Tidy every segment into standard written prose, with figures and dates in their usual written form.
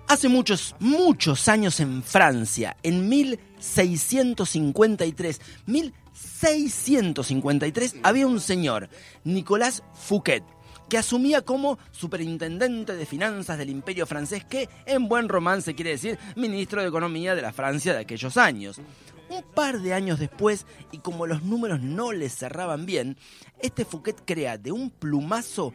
Hace muchos años en Francia, en 1653, había un señor, Nicolas Fouquet, que asumía como superintendente de finanzas del Imperio francés, que en buen romance quiere decir ministro de Economía de la Francia de aquellos años. Un par de años después, y como los números no le cerraban bien, este Fouquet crea de un plumazo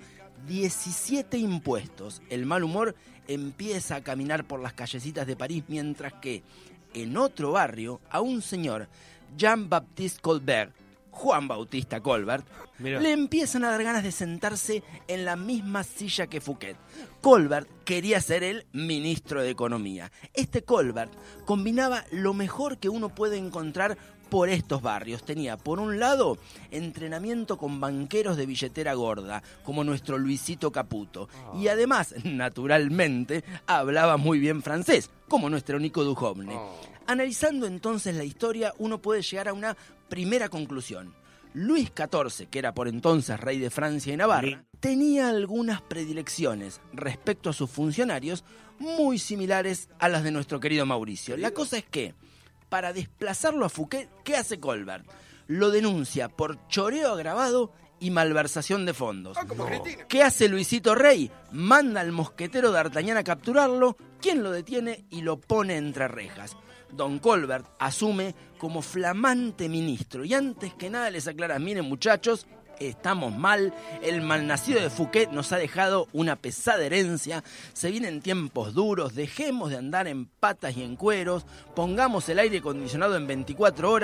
17 impuestos. El mal humor empieza a caminar por las callecitas de París, mientras que en otro barrio a un señor, Jean-Baptiste Colbert, Juan Bautista Colbert, le empiezan a dar ganas de sentarse en la misma silla que Fouquet. Colbert quería ser el ministro de Economía. Este Colbert combinaba lo mejor que uno puede encontrar por estos barrios. Tenía, por un lado, entrenamiento con banqueros de billetera gorda, como nuestro Luisito Caputo. Y además, naturalmente, hablaba muy bien francés, como nuestro Nico Duhovne. Analizando entonces la historia, uno puede llegar a una primera conclusión. Luis XIV, que era por entonces rey de Francia y Navarra, tenía algunas predilecciones respecto a sus funcionarios muy similares a las de nuestro querido Mauricio. La cosa es que, para desplazarlo a Fouquet, ¿qué hace Colbert? Lo denuncia por choreo agravado y malversación de fondos. ¿Qué hace Luisito Rey? Manda al mosquetero D'Artagnan a capturarlo, quien lo detiene y lo pone entre rejas. Don Colbert asume como flamante ministro y antes que nada les aclara: miren muchachos, estamos mal, el malnacido de Fouquet nos ha dejado una pesada herencia, se vienen tiempos duros, dejemos de andar en patas y en cueros, pongamos el aire acondicionado en 24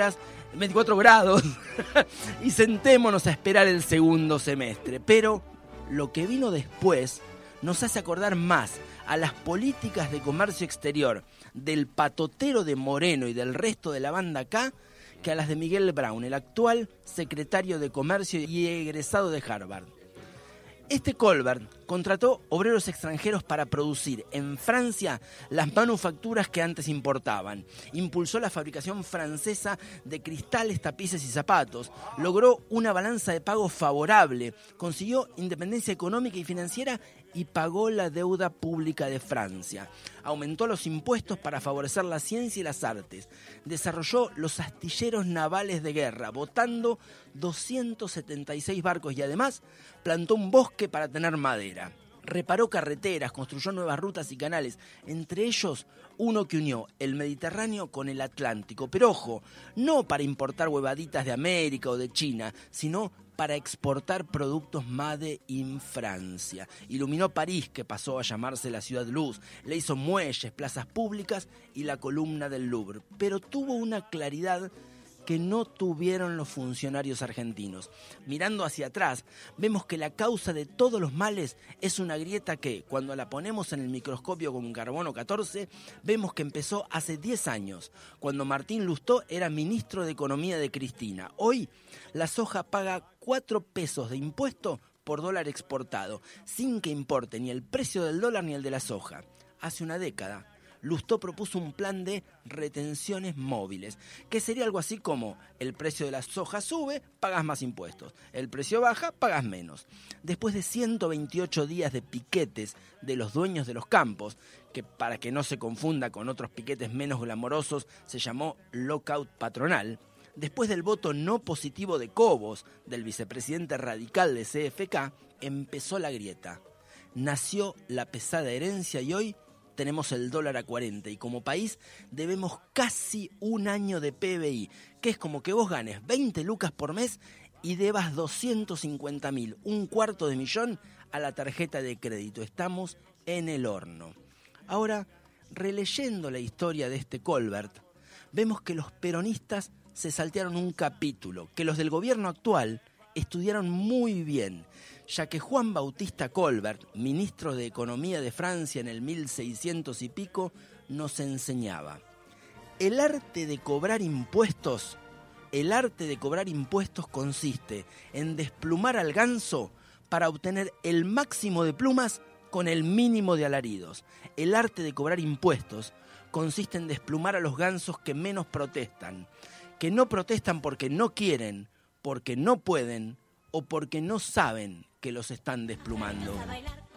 grados y sentémonos a esperar el segundo semestre. Pero lo que vino después nos hace acordar más a las políticas de comercio exterior del patotero de Moreno y del resto de la banda K que a las de Miguel Brown, el actual secretario de Comercio y egresado de Harvard. Este Colbert contrató obreros extranjeros para producir en Francia las manufacturas que antes importaban. Impulsó la fabricación francesa de cristales, tapices y zapatos. Logró una balanza de pagos favorable. Consiguió independencia económica y financiera y pagó la deuda pública de Francia. Aumentó los impuestos para favorecer la ciencia y las artes. Desarrolló los astilleros navales de guerra, botando 276 barcos y además plantó un bosque para tener madera. Reparó carreteras, construyó nuevas rutas y canales, entre ellos uno que unió el Mediterráneo con el Atlántico. Pero ojo, no para importar huevaditas de América o de China, sino para exportar productos made in Francia. Iluminó París, que pasó a llamarse la Ciudad Luz, le hizo muelles, plazas públicas y la columna del Louvre. Pero tuvo una claridad que no tuvieron los funcionarios argentinos. Mirando hacia atrás, vemos que la causa de todos los males es una grieta que, cuando la ponemos en el microscopio con carbono 14, vemos que empezó hace 10 años, cuando Martín Lustó era ministro de Economía de Cristina. Hoy, la soja paga 4 pesos de impuesto por dólar exportado, sin que importe ni el precio del dólar ni el de la soja. Hace una década, Lustó propuso un plan de retenciones móviles, que sería algo así como: el precio de la soja sube, pagas más impuestos; el precio baja, pagas menos. Después de 128 días de piquetes de los dueños de los campos, que para que no se confunda con otros piquetes menos glamorosos se llamó lockout patronal, después del voto no positivo de Cobos, del vicepresidente radical de CFK, empezó la grieta. Nació la pesada herencia y hoy tenemos el dólar a 40 y como país debemos casi un año de PBI, que es como que vos ganes 20 lucas por mes y debas 250.000, un cuarto de millón a la tarjeta de crédito. Estamos en el horno. Ahora, releyendo la historia de este Colbert, vemos que los peronistas se saltearon un capítulo, que los del gobierno actual estudiaron muy bien, ya que Juan Bautista Colbert, ministro de Economía de Francia en el 1600 y pico, nos enseñaba: el arte de cobrar impuestos consiste en desplumar al ganso para obtener el máximo de plumas con el mínimo de alaridos. El arte de cobrar impuestos consiste en desplumar a los gansos que menos protestan, que no protestan porque no quieren, porque no pueden o porque no saben que los están desplumando.